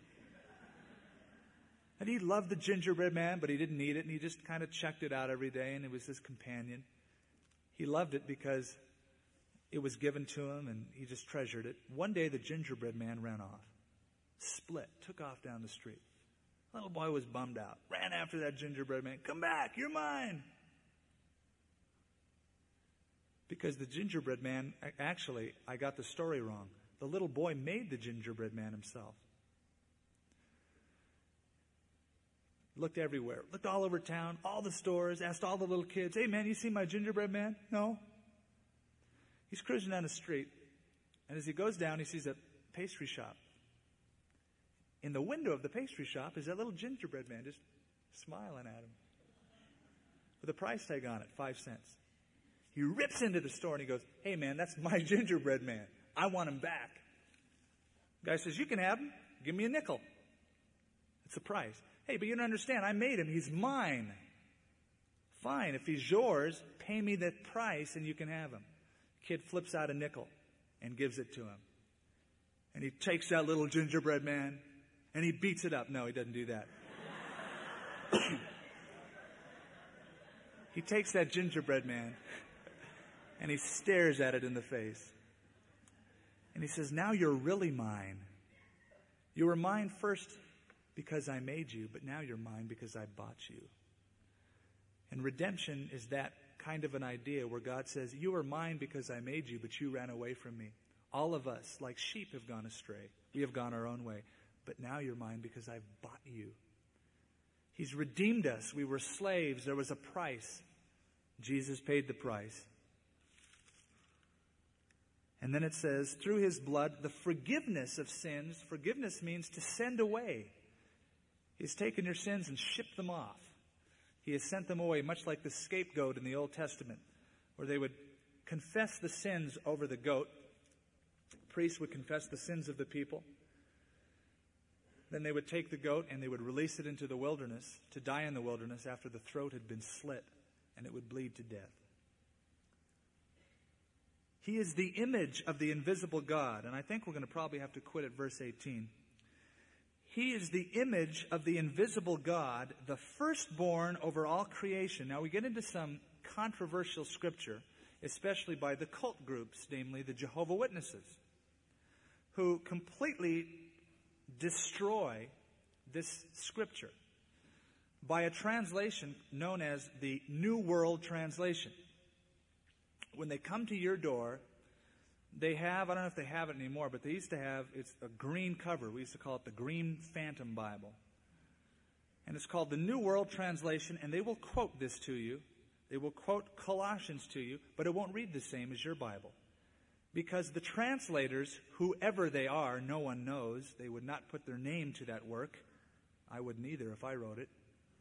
S1: And he loved the gingerbread man, but he didn't eat it, and he just kind of checked it out every day, and it was his companion. He loved it because it was given to him, and he just treasured it. One day, the gingerbread man ran off, split, took off down the street. The little boy was bummed out, ran after that gingerbread man. Come back, you're mine. Because the gingerbread man, actually, I got the story wrong. The little boy made the gingerbread man himself. Looked everywhere, looked all over town, all the stores, asked all the little kids, hey man, you see my gingerbread man? No. He's cruising down the street, and as he goes down, he sees a pastry shop. In the window of the pastry shop is that little gingerbread man just smiling at him with a price tag on it, five cents. He rips into the store and he goes, hey man, that's my gingerbread man. I want him back. The guy says, you can have him. Give me a nickel. It's a price. Hey, but you don't understand. I made him. He's mine. Fine. If he's yours, pay me the price and you can have him. Kid flips out a nickel and gives it to him. And he takes that little gingerbread man and he beats it up. No, he doesn't do that. He takes that gingerbread man and he stares at it in the face. And he says, now you're really mine. You were mine first because I made you, but now you're mine because I bought you. And redemption is that kind of an idea where God says, you are mine because I made you, but you ran away from me. All of us, like sheep, have gone astray. We have gone our own way. But now you're mine because I've bought you. He's redeemed us. We were slaves. There was a price. Jesus paid the price. And then it says, through his blood, the forgiveness of sins. Forgiveness means to send away. He's taken your sins and shipped them off. He has sent them away, much like the scapegoat in the Old Testament, where they would confess the sins over the goat. Priests would confess the sins of the people. Then they would take the goat and they would release it into the wilderness to die in the wilderness after the throat had been slit and it would bleed to death. He is the image of the invisible God. And I think we're going to probably have to quit at verse eighteen. He is the image of the invisible God, the firstborn over all creation. Now we get into some controversial scripture, especially by the cult groups, namely the Jehovah's Witnesses, who completely destroy this scripture. by a translation known as the New World Translation. When they come to your door, they have, I don't know if they have it anymore, but they used to have, it's a green cover. We used to call it the Green Phantom Bible. And it's called the New World Translation, and they will quote this to you. They will quote Colossians to you, but it won't read the same as your Bible. Because the translators, whoever they are, no one knows. They would not put their name to that work. I wouldn't either if I wrote it.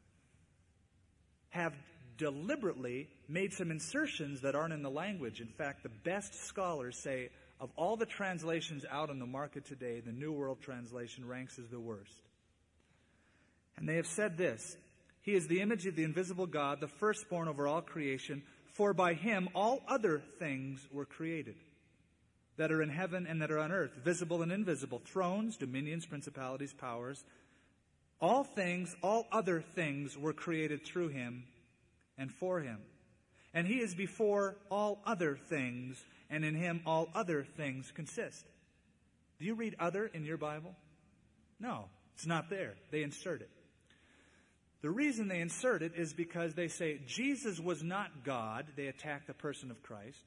S1: Have deliberately made some insertions that aren't in the language. In fact, the best scholars say of all the translations out on the market today, the New World Translation ranks as the worst. And they have said this: He is the image of the invisible God, the firstborn over all creation, for by him all other things were created, that are in heaven and that are on earth, visible and invisible, thrones, dominions, principalities, powers. All things, all other things were created through him and for him. And he is before all other things, and in him all other things consist. Do you read other in your Bible? No, it's not there. They insert it. The reason they insert it is because they say Jesus was not God. They attack the person of Christ.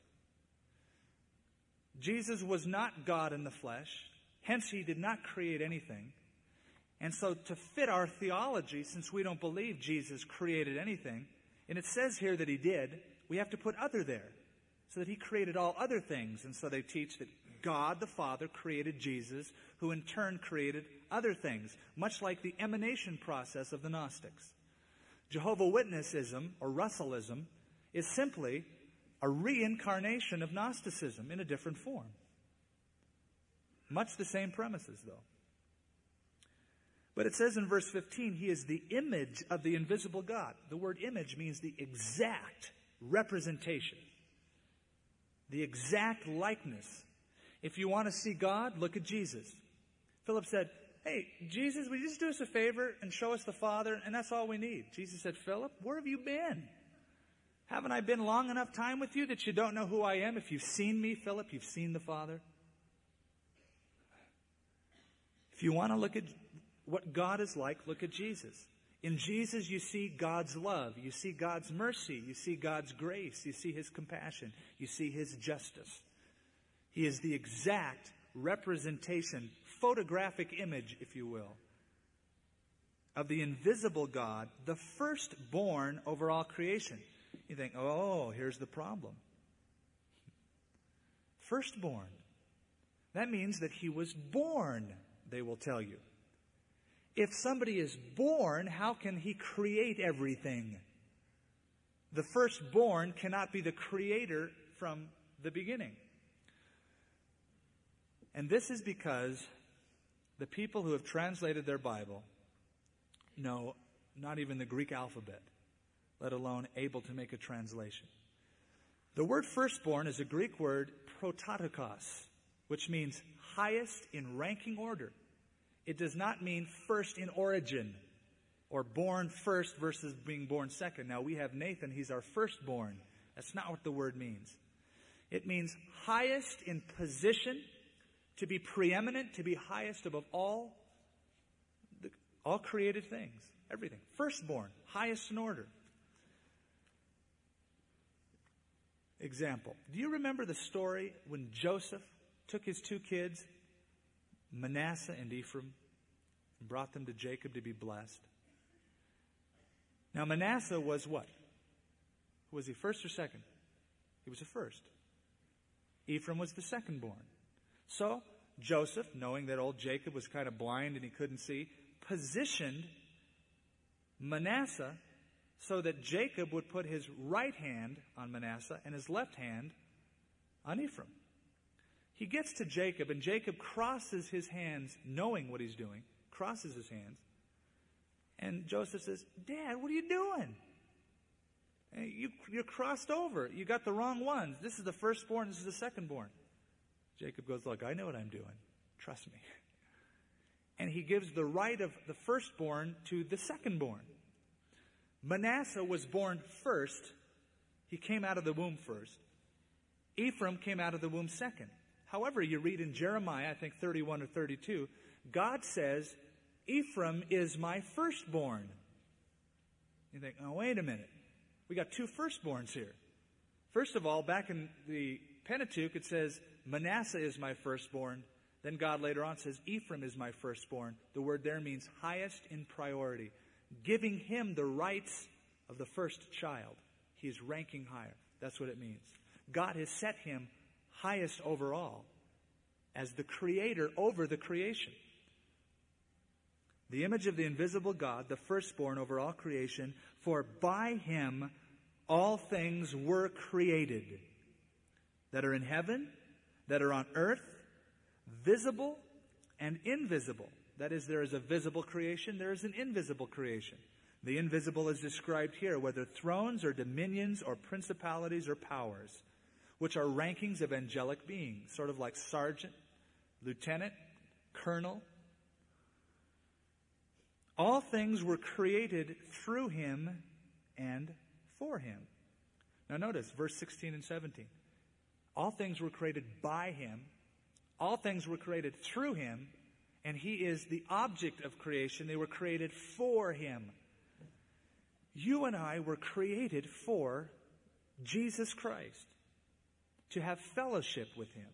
S1: Jesus was not God in the flesh. Hence, he did not create anything. And so to fit our theology, since we don't believe Jesus created anything, and it says here that he did, we have to put other there, so that he created all other things. And so they teach that God the Father created Jesus, who in turn created other things, much like the emanation process of the Gnostics. Jehovah's Witnessism, or Russellism, is simply a reincarnation of Gnosticism in a different form. Much the same premises, though. But it says in verse fifteen, he is the image of the invisible God. The word image means the exact representation, the exact likeness. If you want to see God, look at Jesus. Philip said, hey, Jesus, will you just do us a favor and show us the Father? And that's all we need. Jesus said, Philip, where have you been? Haven't I been long enough time with you that you don't know who I am? If you've seen me, Philip, you've seen the Father. If you want to look at what God is like, look at Jesus. In Jesus, you see God's love. You see God's mercy. You see God's grace. You see his compassion. You see his justice. He is the exact representation, photographic image, if you will, of the invisible God, the firstborn over all creation. You think, oh, here's the problem. Firstborn. That means that he was born, they will tell you. If somebody is born, how can he create everything? The firstborn cannot be the creator from the beginning. And this is because the people who have translated their Bible know not even the Greek alphabet, let alone able to make a translation. The word firstborn is a Greek word prototokos, which means highest in ranking order. It does not mean first in origin, or born first versus being born second. Now, we have Nathan, he's our firstborn. That's not what the word means. It means highest in position, to be preeminent, to be highest above all, the, all created things, everything. Firstborn, highest in order. Example. Do you remember the story when Joseph took his two kids, Manasseh and Ephraim, and brought them to Jacob to be blessed? Now, Manasseh was what? Was he first or second? He was the first. Ephraim was the second-born. So, Joseph, knowing that old Jacob was kind of blind and he couldn't see, positioned Manasseh so that Jacob would put his right hand on Manasseh and his left hand on Ephraim. He gets to Jacob, and Jacob crosses his hands, knowing what he's doing, crosses his hands. And Joseph says, Dad, what are you doing? You, you're crossed over. You got the wrong ones. This is the firstborn, this is the secondborn. Jacob goes, look, I know what I'm doing. Trust me. And he gives the right of the firstborn to the secondborn. Manasseh was born first. He came out of the womb first. Ephraim came out of the womb second. However, you read in Jeremiah, I think thirty-one or thirty-two, God says, Ephraim is my firstborn. You think, oh, wait a minute. We got two firstborns here. First of all, back in the Pentateuch, it says, Manasseh is my firstborn. Then God later on says, Ephraim is my firstborn. The word there means highest in priority, giving him the rights of the first child. He is ranking higher. That's what it means. God has set him highest overall as the creator over the creation. The image of the invisible God, the firstborn over all creation, for by him all things were created, that are in heaven, that are on earth, visible and invisible. That is, there is a visible creation, there is an invisible creation. The invisible is described here, whether thrones or dominions or principalities or powers, which are rankings of angelic beings, sort of like sergeant, lieutenant, colonel. All things were created through him and for him. Now notice verse sixteen and seventeen. All things were created by him. All things were created through him. And he is the object of creation. They were created for him. You and I were created for Jesus Christ, to have fellowship with him.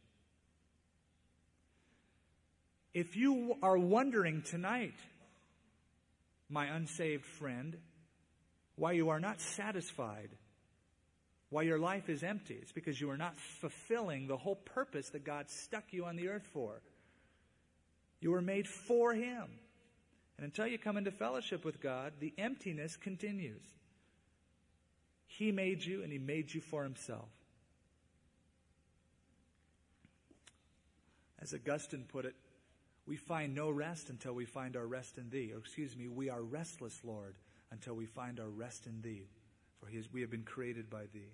S1: If you are wondering tonight, my unsaved friend, why you are not satisfied, why your life is empty, it's because you are not fulfilling the whole purpose that God stuck you on the earth for. You were made for him. And until you come into fellowship with God, the emptiness continues. He made you, and he made you for himself. As Augustine put it, we find no rest until we find our rest in thee. Or excuse me, we are restless, Lord, until we find our rest in thee. For he is, we have been created by thee.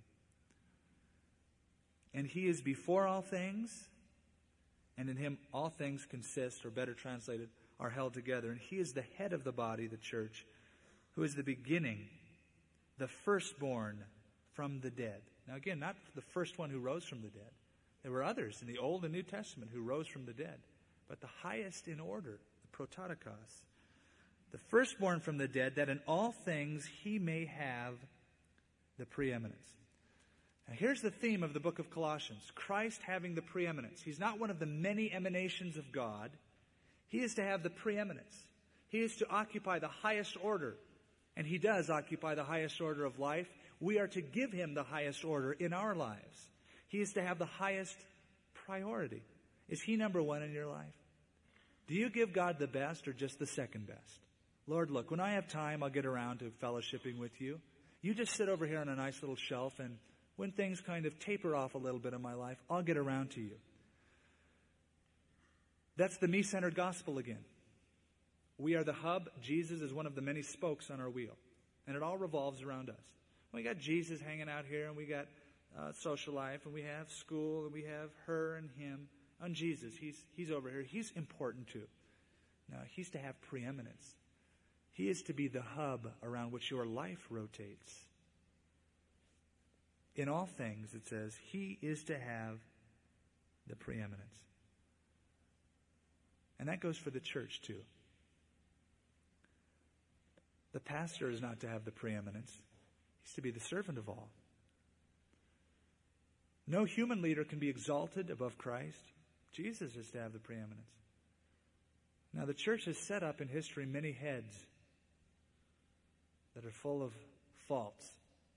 S1: And he is before all things, and in him all things consist, or better translated, are held together. And he is the head of the body, the church, who is the beginning, the firstborn from the dead. Now again, not the first one who rose from the dead. There were others in the Old and New Testament who rose from the dead. But the highest in order, the prototokos, the firstborn from the dead, that in all things he may have the preeminence. Now here's the theme of the book of Colossians. Christ having the preeminence. He's not one of the many emanations of God. He is to have the preeminence. He is to occupy the highest order. And he does occupy the highest order of life. We are to give him the highest order in our lives. He is to have the highest priority. Is he number one in your life? Do you give God the best or just the second best? Lord, look, when I have time, I'll get around to fellowshipping with you. You just sit over here on a nice little shelf, and when things kind of taper off a little bit in my life, I'll get around to you. That's the me-centered gospel again. We are the hub. Jesus is one of the many spokes on our wheel. And it all revolves around us. We got Jesus hanging out here, and we got uh, social life, and we have school, and we have her and him. On Jesus, he's, he's over here. He's important too. Now, he's to have preeminence. He is to be the hub around which your life rotates. In all things, it says, he is to have the preeminence. And that goes for the church too. The pastor is not to have the preeminence. He's to be the servant of all. No human leader can be exalted above Christ. Jesus is to have the preeminence. Now, the church has set up in history many heads that are full of faults.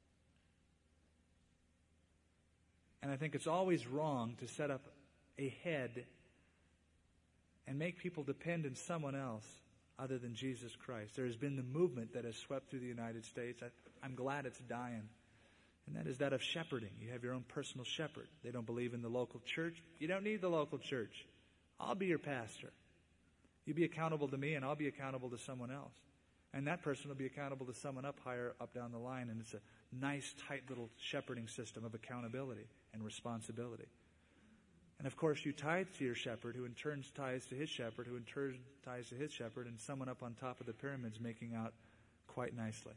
S1: And I think it's always wrong to set up a head and make people depend on someone else other than Jesus Christ. There has been the movement that has swept through the United States. I, I'm glad it's dying. And that is that of shepherding. You have your own personal shepherd. They don't believe in the local church. You don't need the local church. I'll be your pastor. You be accountable to me, and I'll be accountable to someone else. And that person will be accountable to someone up higher, up down the line. And it's a nice, tight little shepherding system of accountability and responsibility. And of course, you tithe to your shepherd, who in turn tithes to his shepherd, who in turn tithes to his shepherd, and someone up on top of the pyramid's making out quite nicely.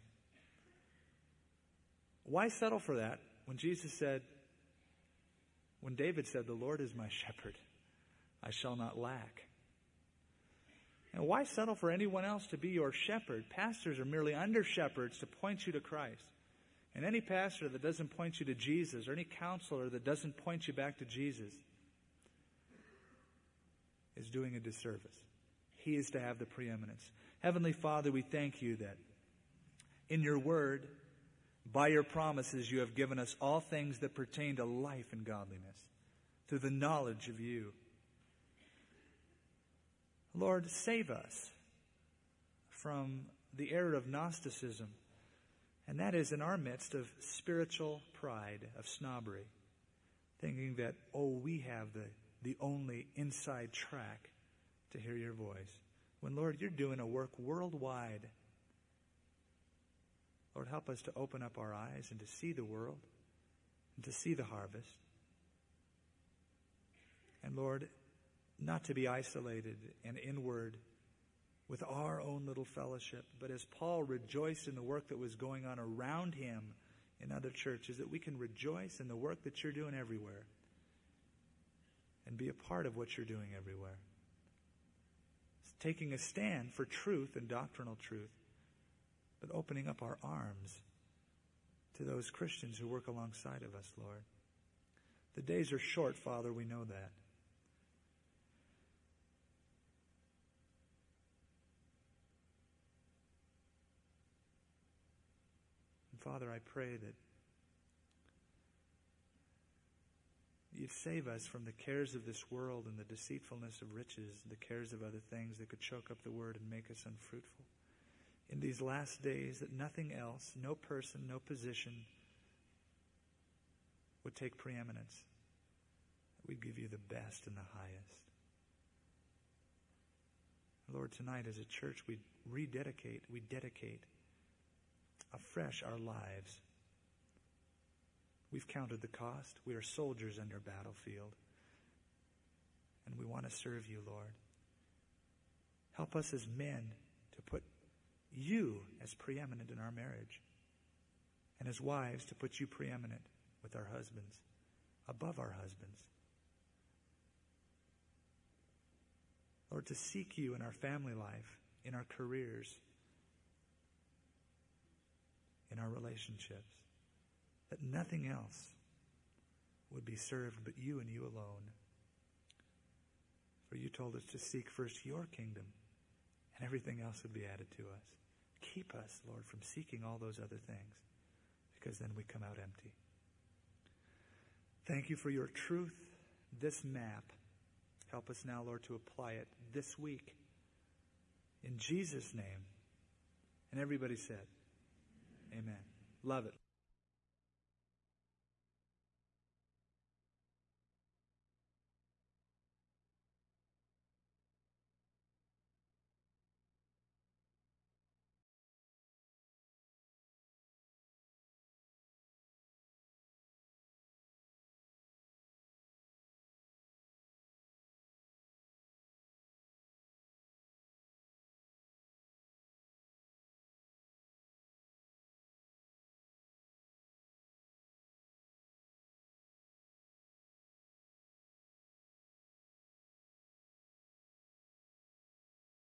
S1: Why settle for that when Jesus said, when David said, the Lord is my shepherd, I shall not lack? And why settle for anyone else to be your shepherd? Pastors are merely under-shepherds to point you to Christ. And any pastor that doesn't point you to Jesus, or any counselor that doesn't point you back to Jesus, is doing a disservice. He is to have the preeminence. Heavenly Father, we thank you that in your word, by your promises, you have given us all things that pertain to life and godliness through the knowledge of you. Lord, save us from the error of Gnosticism, and that is in our midst of spiritual pride, of snobbery, thinking that, oh, we have the, the only inside track to hear your voice. When, Lord, you're doing a work worldwide. Lord, help us to open up our eyes and to see the world and to see the harvest. And Lord, not to be isolated and inward with our own little fellowship, but as Paul rejoiced in the work that was going on around him in other churches, that we can rejoice in the work that you're doing everywhere and be a part of what you're doing everywhere. It's taking a stand for truth and doctrinal truth, but opening up our arms to those Christians who work alongside of us, Lord. The days are short, Father, we know that. And Father, I pray that you'd save us from the cares of this world and the deceitfulness of riches, the cares of other things that could choke up the word and make us unfruitful. In these last days, that nothing else, no person, no position would take preeminence. We'd give you the best and the highest. Lord, tonight as a church, we rededicate, we dedicate afresh our lives. We've counted the cost. We are soldiers on your battlefield. And we want to serve you, Lord. Help us as men to put you as preeminent in our marriage, and as wives to put you preeminent with our husbands, above our husbands. Lord, to seek you in our family life, in our careers, in our relationships, that nothing else would be served but you and you alone. For you told us to seek first your kingdom, and everything else would be added to us. Keep us, Lord, from seeking all those other things, because then we come out empty. Thank you for your truth, this map. Help us now, Lord, to apply it this week. In Jesus' name. And everybody said, amen. Love it.